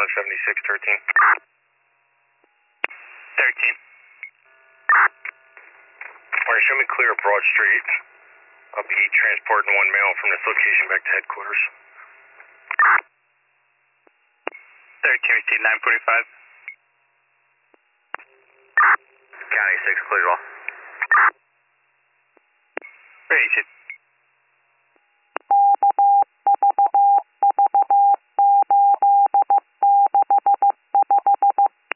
176, 13. Alright, show me clear Broad Street. I'll be transporting one male from this location back to headquarters. 13, receive 945. County 6, clear all. Where is it?